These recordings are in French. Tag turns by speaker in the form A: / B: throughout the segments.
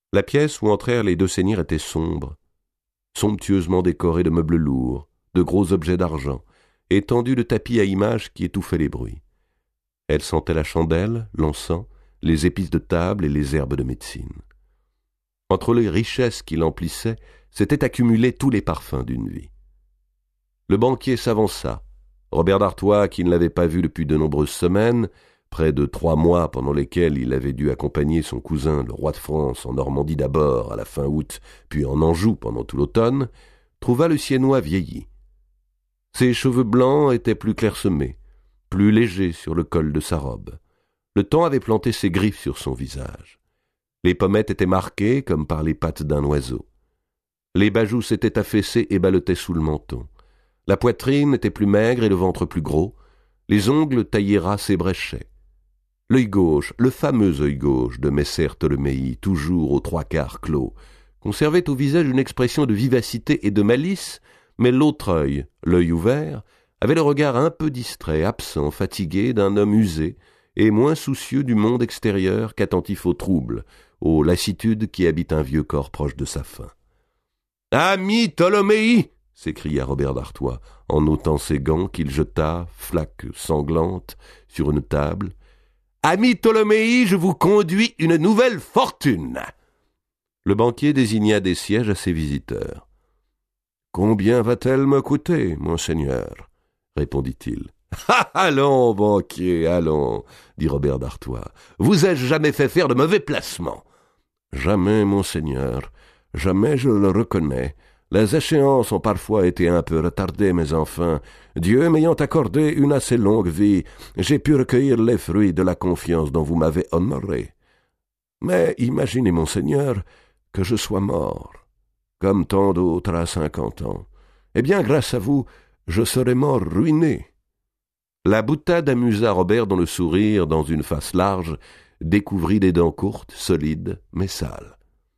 A: La pièce où entrèrent les deux seigneurs était sombre, somptueusement décorée de meubles lourds, de gros objets d'argent, et tendue de tapis à images qui étouffaient les bruits. Elle sentait la chandelle, l'encens, les épices de table et les herbes de médecine. Entre les richesses qui l'emplissaient, s'étaient accumulés tous les parfums d'une vie. Le banquier s'avança. Robert d'Artois, qui ne l'avait pas vu depuis de nombreuses semaines, près de 3 mois pendant lesquels il avait dû accompagner son cousin, le roi de France, en Normandie d'abord, à la fin août, puis en Anjou pendant tout l'automne, trouva le Siennois vieilli. Ses cheveux blancs étaient plus clairsemés, plus légers sur le col de sa robe. Le temps avait planté ses griffes sur son visage. Les pommettes étaient marquées comme par les pattes d'un oiseau. Les bajoux s'étaient affaissés et ballottaient sous le menton. La poitrine était plus maigre et le ventre plus gros. Les ongles taillés ras s'ébréchaient. L'œil gauche, le fameux œil gauche de Messer Ptolémée, toujours aux 3/4 clos, conservait au visage une expression de vivacité et de malice, mais l'autre œil, l'œil ouvert, avait le regard un peu distrait, absent, fatigué d'un homme usé et moins soucieux du monde extérieur qu'attentif aux troubles, aux lassitudes qui habitent un vieux corps proche de sa fin. « Ami Ptolémée !» s'écria Robert d'Artois, en ôtant ses gants qu'il jeta, flaque sanglante, sur une table. « Ami Ptolémée, je vous conduis une nouvelle fortune !» Le banquier désigna des sièges à ses visiteurs. « Combien va-t-elle me coûter, monseigneur ?» répondit-il. « Allons, banquier, allons, » dit Robert d'Artois. « Vous ai-je jamais fait faire de mauvais placements ?»« Jamais, monseigneur, jamais je le reconnais. Les échéances ont parfois été un peu retardées, mais enfin, Dieu m'ayant accordé une assez longue vie, j'ai pu recueillir les fruits de la confiance dont vous m'avez honoré. Mais imaginez, monseigneur, que je sois mort, comme tant d'autres à 50 ans. Eh bien, grâce à vous, je serai mort ruiné. » La boutade amusa Robert dont le sourire, dans une face large, découvrit des dents courtes, solides, mais sales.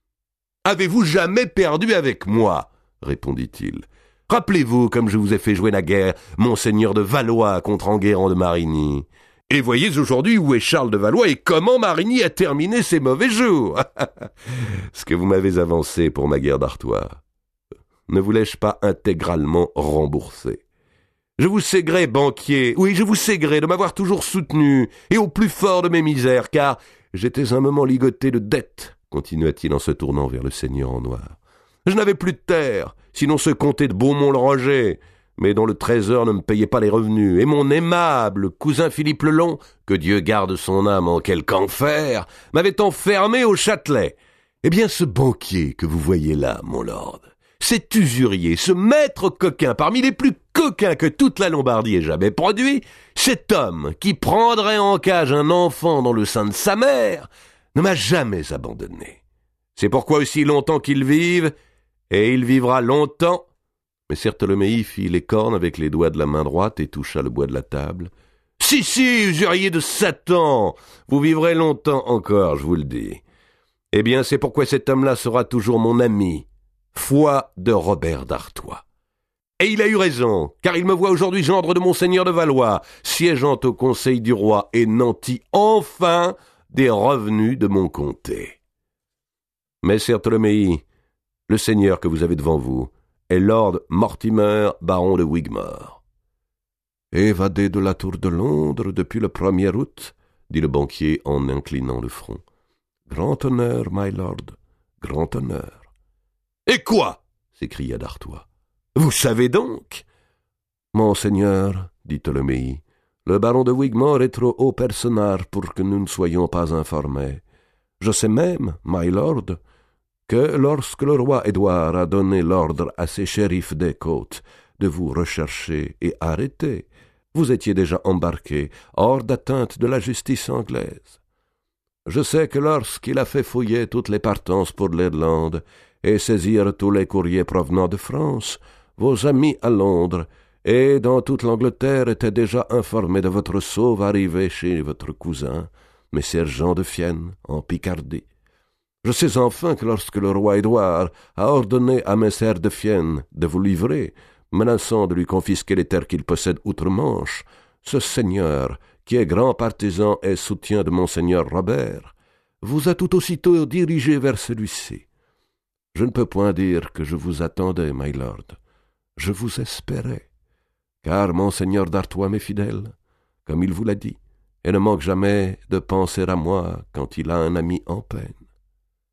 A: « Avez-vous jamais perdu avec moi ?» répondit-il. « Rappelez-vous comme je vous ai fait jouer naguère Monseigneur de Valois contre Enguerrand de Marigny. Et voyez aujourd'hui où est Charles de Valois et comment Marigny a terminé ses mauvais jours. Ce que vous m'avez avancé pour ma guerre d'Artois, ne vous l'ai-je pas intégralement remboursé? Je vous sais gré, banquier, oui, je vous sais gré de m'avoir toujours soutenu, et au plus fort de mes misères, car j'étais un moment ligoté de dettes, continua-t-il en se tournant vers le seigneur en noir. Je n'avais plus de terre, sinon ce comté de Beaumont-le-Roger, mais dont le trésor ne me payait pas les revenus, et mon aimable cousin Philippe le Long, que Dieu garde son âme en quelque enfer, m'avait enfermé au Châtelet. Eh bien, ce banquier que vous voyez là, mon lord, cet usurier, ce maître coquin, parmi les plus coquins que toute la Lombardie ait jamais produit, cet homme qui prendrait en cage un enfant dans le sein de sa mère, ne m'a jamais abandonné. C'est pourquoi aussi longtemps qu'il vive, et il vivra longtemps. Mais Ptolémée fit les cornes avec les doigts de la main droite et toucha le bois de la table. Si, usurier de Satan, vous vivrez longtemps encore, je vous le dis. Eh bien, c'est pourquoi cet homme-là sera toujours mon ami, foi de Robert d'Artois. Et il a eu raison, car il me voit aujourd'hui gendre de Monseigneur de Valois, siégeant au conseil du roi et nanti enfin des revenus de mon comté. Mais Ptolémée, le seigneur que vous avez devant vous est Lord Mortimer, baron de Wigmore. « Évadé de la tour de Londres depuis le 1er août, dit le banquier en inclinant le front. « Grand honneur, my lord, grand honneur. »« Et quoi ?» s'écria d'Artois. « Vous savez donc ?»« Monseigneur, dit Ptolémée, le baron de Wigmore est trop haut personnage pour que nous ne soyons pas informés. Je sais même, my lord, que lorsque le roi Édouard a donné l'ordre à ses shérifs des côtes de vous rechercher et arrêter, vous étiez déjà embarqué hors d'atteinte de la justice anglaise. Je sais que lorsqu'il a fait fouiller toutes les partances pour l'Irlande et saisir tous les courriers provenant de France, vos amis à Londres et dans toute l'Angleterre étaient déjà informés de votre sauve arrivée chez votre cousin, Messire Jean de Fienne, en Picardie. Je sais enfin que lorsque le roi Édouard a ordonné à Messire de Fienne de vous livrer, menaçant de lui confisquer les terres qu'il possède outre-Manche, ce seigneur, qui est grand partisan et soutien de Monseigneur Robert, vous a tout aussitôt dirigé vers celui-ci. Je ne peux point dire que je vous attendais, my lord. Je vous espérais, car monseigneur d'Artois m'est fidèle, comme il vous l'a dit, et ne manque jamais de penser à moi quand il a un ami en peine.